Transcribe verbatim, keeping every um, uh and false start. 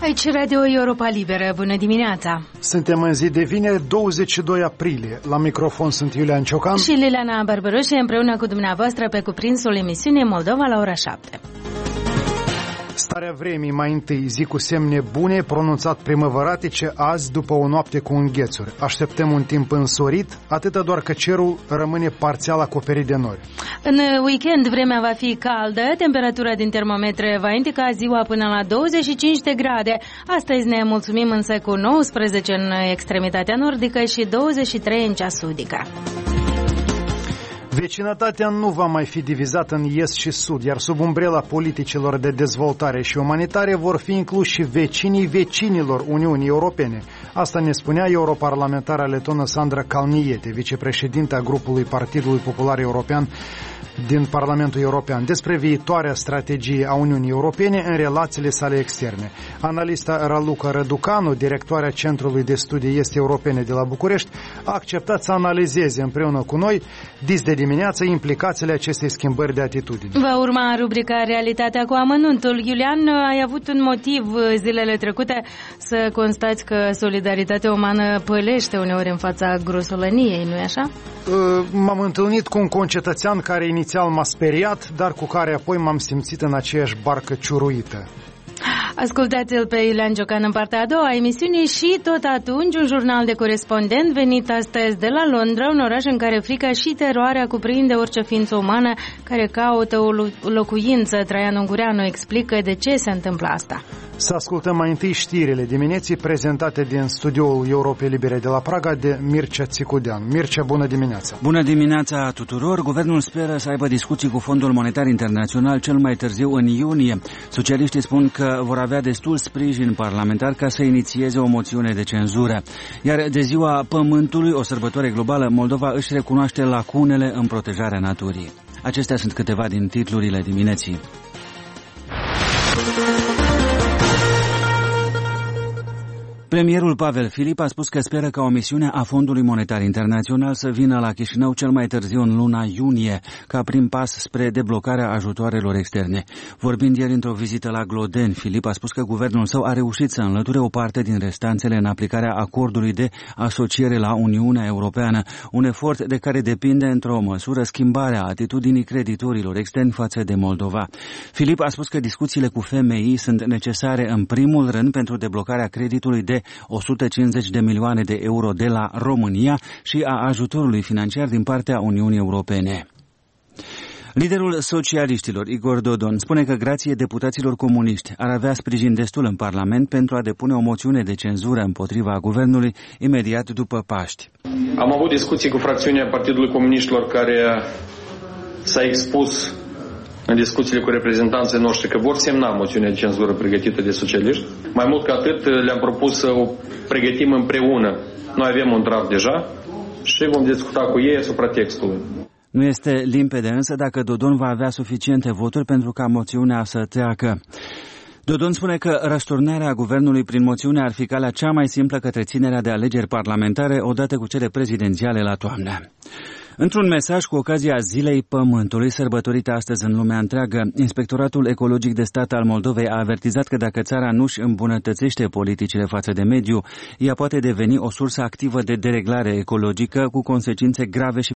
Aici Radio Europa Liberă, bună dimineața! Suntem în zi de vineri, douăzeci și doi aprilie. La microfon sunt Iulian Ciocan și Liliana Barbărușe, împreună cu dumneavoastră pe cuprinsul emisiunii Moldova la ora șapte. Starea vremii mai întâi, zi cu semne bune, pronunțat primăvăratice, azi după o noapte cu înghețuri. Așteptăm un timp însorit, atâta doar că cerul rămâne parțial acoperit de nori. În weekend vremea va fi caldă, temperatura din termometre va indica ziua până la douăzeci și cinci de grade. Astăzi ne mulțumim însă cu nouăsprezece în extremitatea nordică și douăzeci și trei în cea sudică. Vecinătatea nu va mai fi divizată în est și sud, iar sub umbrela politicilor de dezvoltare și umanitare vor fi incluși și vecinii vecinilor Uniunii Europene. Asta ne spunea europarlamentara letonă Sandra Kalniete, vicepreședinta grupului Partidului Popular European din Parlamentul European, despre viitoarea strategie a Uniunii Europene în relațiile sale externe. Analista Raluca Răducanu, directoarea Centrului de Studii Est Europene de la București, a acceptat să analizeze împreună cu noi, dis de dimineață, implicațiile acestei schimbări de atitudine. Va urma rubrica Realitatea cu amănuntul. Iulian, ai avut un motiv zilele trecute să constați că solidaritatea umană pălește uneori în fața grosolăniei, nu-i așa? M-am întâlnit cu un concetățean care inițial m-a speriat, dar cu care apoi m-am simțit în aceeași barcă ciuruită. Ascultați-l pe Iulian Ciocan în partea a doua a emisiunii și tot atunci un jurnal de corespondent venit astăzi de la Londra, un oraș în care frica și teroarea cuprinde orice ființă umană care caută o locuință. Traian Ungureanu explică de ce se întâmplă asta. Să ascultăm mai întâi știrile dimineții prezentate din studioul Europei Libere de la Praga de Mircea Țicudean. Mircea, bună dimineața! Bună dimineața tuturor! Guvernul speră să aibă discuții cu Fondul Monetar Internațional cel mai târziu în iunie. Socialiștii spun că vor avea destul sprijin parlamentar ca să inițieze o moțiune de cenzură. Iar de ziua Pământului, o sărbătoare globală, Moldova își recunoaște lacunele în protejarea naturii. Acestea sunt câteva din titlurile dimineții. Premierul Pavel Filip a spus că speră ca o misiune a Fondului Monetar Internațional să vină la Chișinău cel mai târziu în luna iunie, ca prim pas spre deblocarea ajutoarelor externe. Vorbind ieri într-o vizită la Glodeni, Filip a spus că guvernul său a reușit să înlăture o parte din restanțele în aplicarea acordului de asociere la Uniunea Europeană, un efort de care depinde într-o măsură schimbarea atitudinii creditorilor externi față de Moldova. Filip a spus că discuțiile cu F M I sunt necesare în primul rând pentru deblocarea creditului de o sută cincizeci de milioane de euro de la România și a ajutorului financiar din partea Uniunii Europene. Liderul socialiștilor, Igor Dodon, spune că grație deputaților comuniști ar avea sprijin destul în Parlament pentru a depune o moțiune de cenzură împotriva guvernului imediat după Paști. Am avut discuții cu fracțiunea Partidului Comuniștilor care s-a expus în discuțiile cu reprezentanții noștri că vor semna moțiunea de cenzură pregătită de socialiști. Mai mult ca atât, le-am propus să o pregătim împreună. Noi avem un draft deja și vom discuta cu ei asupra textului. Nu este limpede însă dacă Dodon va avea suficiente voturi pentru ca moțiunea să treacă. Dodon spune că răsturnarea guvernului prin moțiune ar fi calea cea mai simplă către ținerea de alegeri parlamentare odată cu cele prezidențiale la toamnă. Într-un mesaj cu ocazia Zilei Pământului, sărbătorită astăzi în lumea întreagă, Inspectoratul Ecologic de Stat al Moldovei a avertizat că dacă țara nu-și îmbunătățește politicile față de mediu, ea poate deveni o sursă activă de dereglare ecologică cu consecințe grave și